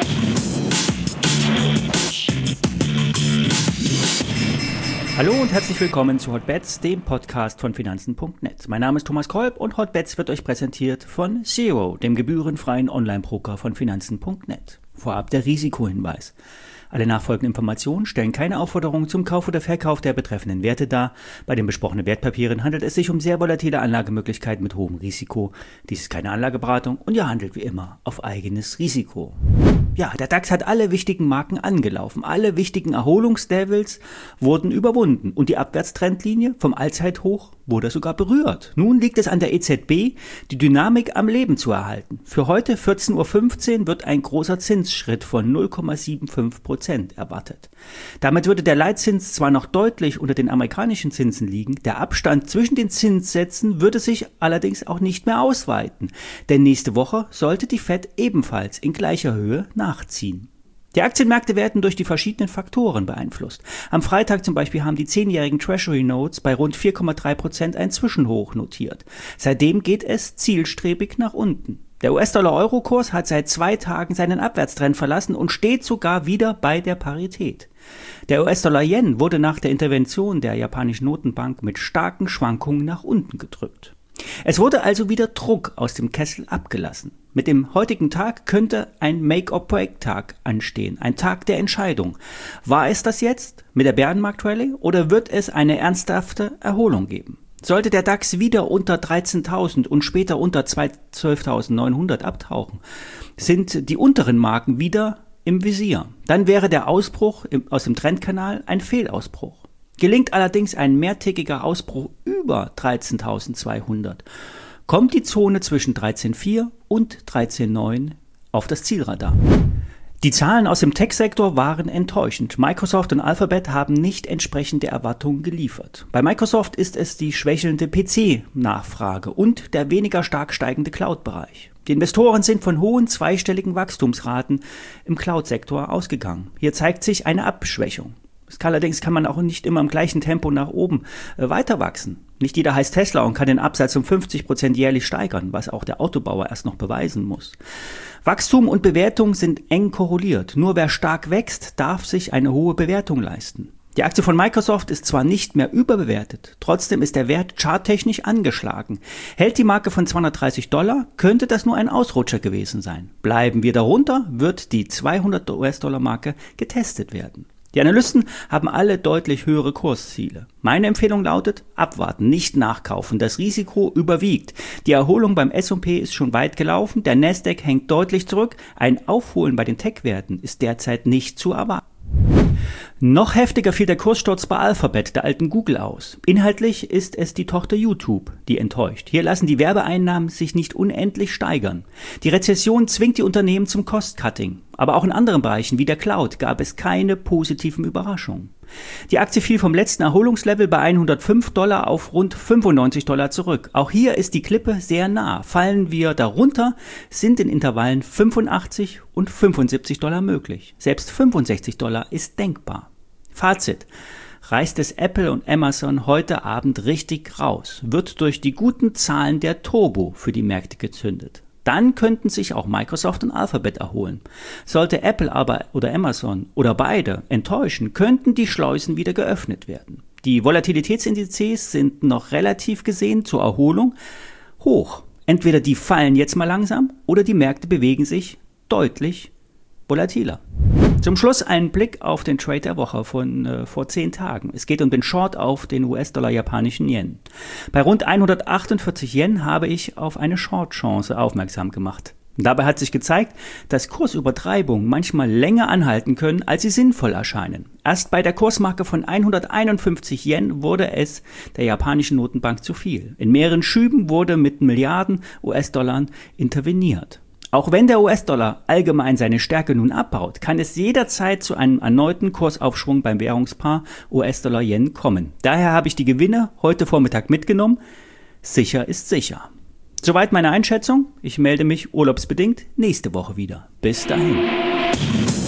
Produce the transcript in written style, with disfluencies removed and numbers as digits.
Hallo und herzlich willkommen zu Hotbets, dem Podcast von Finanzen.net. Mein Name ist Thomas Kolb und Hotbets wird euch präsentiert von Zero, dem gebührenfreien Online-Broker von Finanzen.net. Vorab der Risikohinweis. Alle nachfolgenden Informationen stellen keine Aufforderung zum Kauf oder Verkauf der betreffenden Werte dar. Bei den besprochenen Wertpapieren handelt es sich um sehr volatile Anlagemöglichkeiten mit hohem Risiko. Dies ist keine Anlageberatung und ihr handelt wie immer auf eigenes Risiko. Ja, der DAX hat alle wichtigen Marken angelaufen. Alle wichtigen Erholungslevels wurden überwunden und die Abwärtstrendlinie vom Allzeithoch wurde sogar berührt. Nun liegt es an der EZB, die Dynamik am Leben zu erhalten. Für heute 14:15 Uhr wird ein großer Zinsschritt von 0,75% erwartet. Damit würde der Leitzins zwar noch deutlich unter den amerikanischen Zinsen liegen, der Abstand zwischen den Zinssätzen würde sich allerdings auch nicht mehr ausweiten, denn nächste Woche sollte die Fed ebenfalls in gleicher Höhe nachziehen. Die Aktienmärkte werden durch die verschiedenen Faktoren beeinflusst. Am Freitag zum Beispiel haben die 10-jährigen Treasury Notes bei rund 4,3% ein Zwischenhoch notiert. Seitdem geht es zielstrebig nach unten. Der US-Dollar-Euro-Kurs hat seit 2 Tagen seinen Abwärtstrend verlassen und steht sogar wieder bei der Parität. Der US-Dollar-Yen wurde nach der Intervention der japanischen Notenbank mit starken Schwankungen nach unten gedrückt. Es wurde also wieder Druck aus dem Kessel abgelassen. Mit dem heutigen Tag könnte ein Make-or-Break-Tag anstehen, ein Tag der Entscheidung. War es das jetzt mit der Bärenmarkt-Rallye oder wird es eine ernsthafte Erholung geben? Sollte der DAX wieder unter 13.000 und später unter 12.900 abtauchen, sind die unteren Marken wieder im Visier. Dann wäre der Ausbruch aus dem Trendkanal ein Fehlausbruch. Gelingt allerdings ein mehrtägiger Ausbruch über 13.200, kommt die Zone zwischen 13.4 und 13.9 auf das Zielradar. Die Zahlen aus dem Tech-Sektor waren enttäuschend. Microsoft und Alphabet haben nicht entsprechende Erwartungen geliefert. Bei Microsoft ist es die schwächelnde PC-Nachfrage und der weniger stark steigende Cloud-Bereich. Die Investoren sind von hohen zweistelligen Wachstumsraten im Cloud-Sektor ausgegangen. Hier zeigt sich eine Abschwächung. Allerdings kann man auch nicht immer im gleichen Tempo nach oben weiter wachsen. Nicht jeder heißt Tesla und kann den Absatz um 50% jährlich steigern, was auch der Autobauer erst noch beweisen muss. Wachstum und Bewertung sind eng korreliert. Nur wer stark wächst, darf sich eine hohe Bewertung leisten. Die Aktie von Microsoft ist zwar nicht mehr überbewertet, trotzdem ist der Wert charttechnisch angeschlagen. Hält die Marke von $230, könnte das nur ein Ausrutscher gewesen sein. Bleiben wir darunter, wird die $200 Marke getestet werden. Die Analysten haben alle deutlich höhere Kursziele. Meine Empfehlung lautet, abwarten, nicht nachkaufen. Das Risiko überwiegt. Die Erholung beim S&P ist schon weit gelaufen, der Nasdaq hängt deutlich zurück. Ein Aufholen bei den Tech-Werten ist derzeit nicht zu erwarten. Noch heftiger fiel der Kurssturz bei Alphabet, der alten Google, aus. Inhaltlich ist es die Tochter YouTube, die enttäuscht. Hier lassen die Werbeeinnahmen sich nicht unendlich steigern. Die Rezession zwingt die Unternehmen zum Cost-Cutting. Aber auch in anderen Bereichen wie der Cloud gab es keine positiven Überraschungen. Die Aktie fiel vom letzten Erholungslevel bei $105 auf rund $95 zurück. Auch hier ist die Klippe sehr nah. Fallen wir darunter, sind in Intervallen $85 und $75 möglich. Selbst $65 ist denkbar. Fazit: Reißt es Apple und Amazon heute Abend richtig raus, wird durch die guten Zahlen der Turbo für die Märkte gezündet. Dann könnten sich auch Microsoft und Alphabet erholen. Sollte Apple aber oder Amazon oder beide enttäuschen, könnten die Schleusen wieder geöffnet werden. Die Volatilitätsindizes sind noch relativ gesehen zur Erholung hoch. Entweder die fallen jetzt mal langsam oder die Märkte bewegen sich deutlich volatiler. Zum Schluss ein Blick auf den Trade der Woche von vor 10 Tagen. Es geht um den Short auf den US-Dollar-japanischen Yen. Bei rund 148 Yen habe ich auf eine Short-Chance aufmerksam gemacht. Dabei hat sich gezeigt, dass Kursübertreibungen manchmal länger anhalten können, als sie sinnvoll erscheinen. Erst bei der Kursmarke von 151 Yen wurde es der japanischen Notenbank zu viel. In mehreren Schüben wurde mit Milliarden US-Dollar interveniert. Auch wenn der US-Dollar allgemein seine Stärke nun abbaut, kann es jederzeit zu einem erneuten Kursaufschwung beim Währungspaar US-Dollar-Yen kommen. Daher habe ich die Gewinne heute Vormittag mitgenommen. Sicher ist sicher. Soweit meine Einschätzung. Ich melde mich urlaubsbedingt nächste Woche wieder. Bis dahin.